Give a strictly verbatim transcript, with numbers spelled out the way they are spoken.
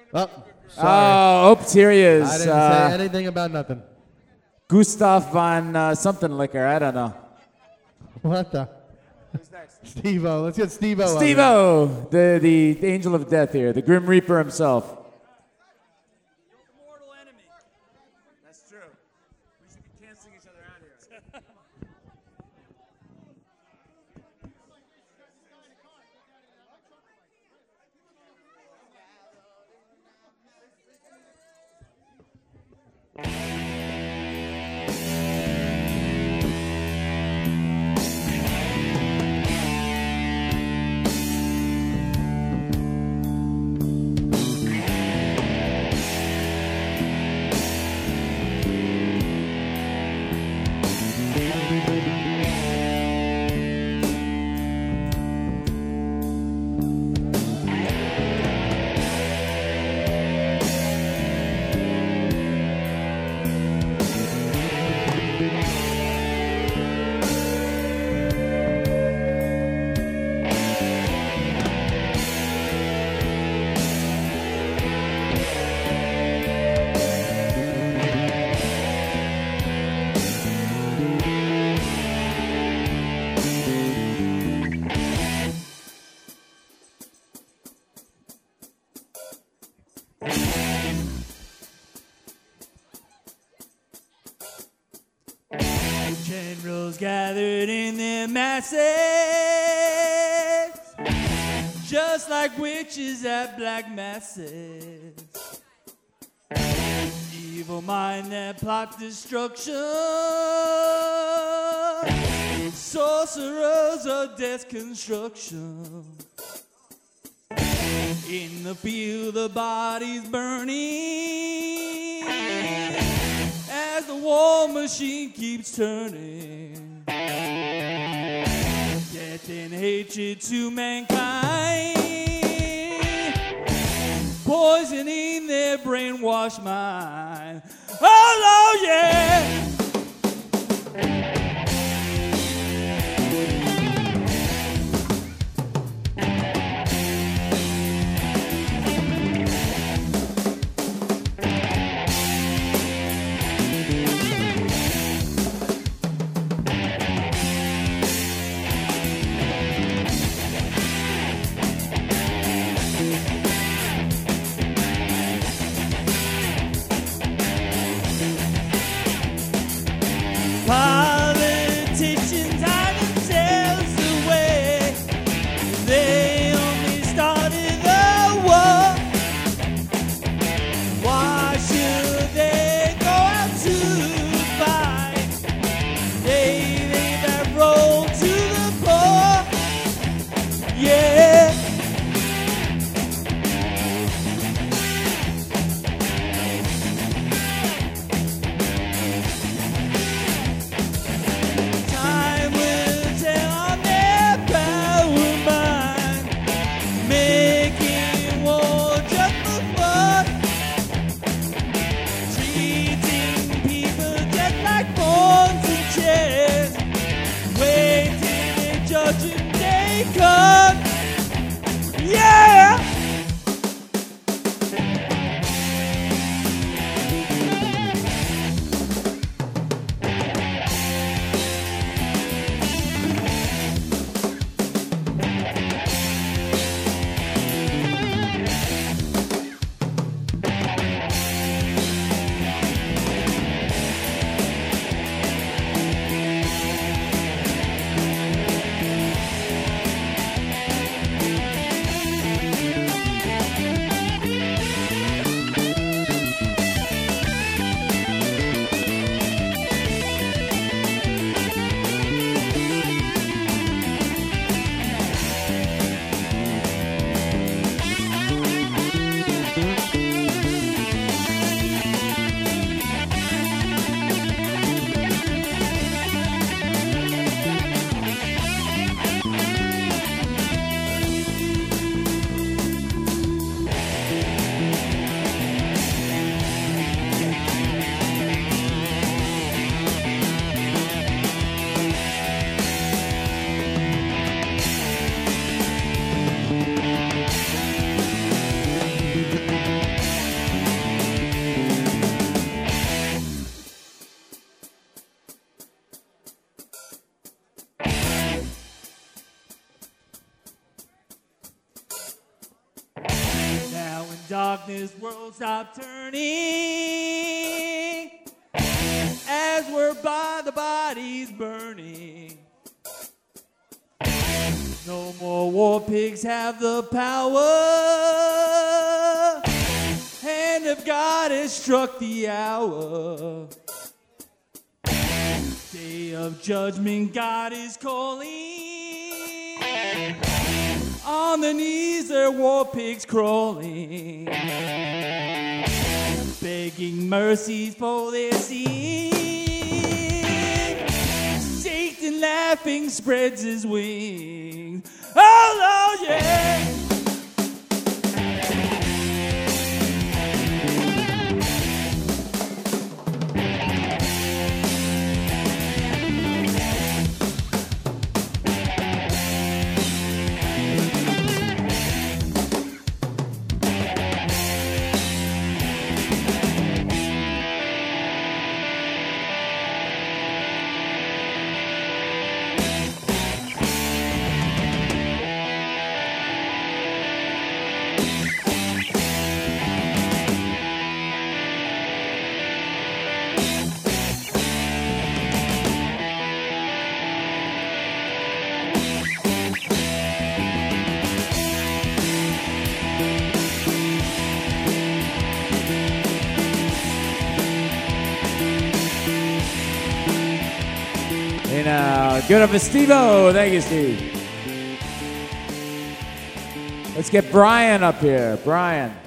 Oh, sorry. Oh, oops, here he is. I didn't uh, say anything about nothing. Gustav von uh, something liquor. I don't know. What the? Steve-O. Let's get Steve-O. Steve-O, the, the the angel of death here, the Grim Reaper himself. That's true. We should be canceling each other out here. Generals gathered in their masses, just like witches at black masses. Evil mind that plot destruction, sorcerers of death construction. In the field, the bodies burning as the war machine keeps turning. Death and hatred to mankind, poisoning their brainwashed mind. Oh, yeah! darkness world stop turning as we're by the bodies burning. No more war pigs have the power. Hand of God has struck the hour. Day of judgment, God is calling. On the knees, there war pigs crawling, begging mercies for their sin. Satan laughing spreads his wings. Oh Lord, yeah. Hey now, good up for Steve-O. Thank you, Steve. Let's get Brian up here. Brian.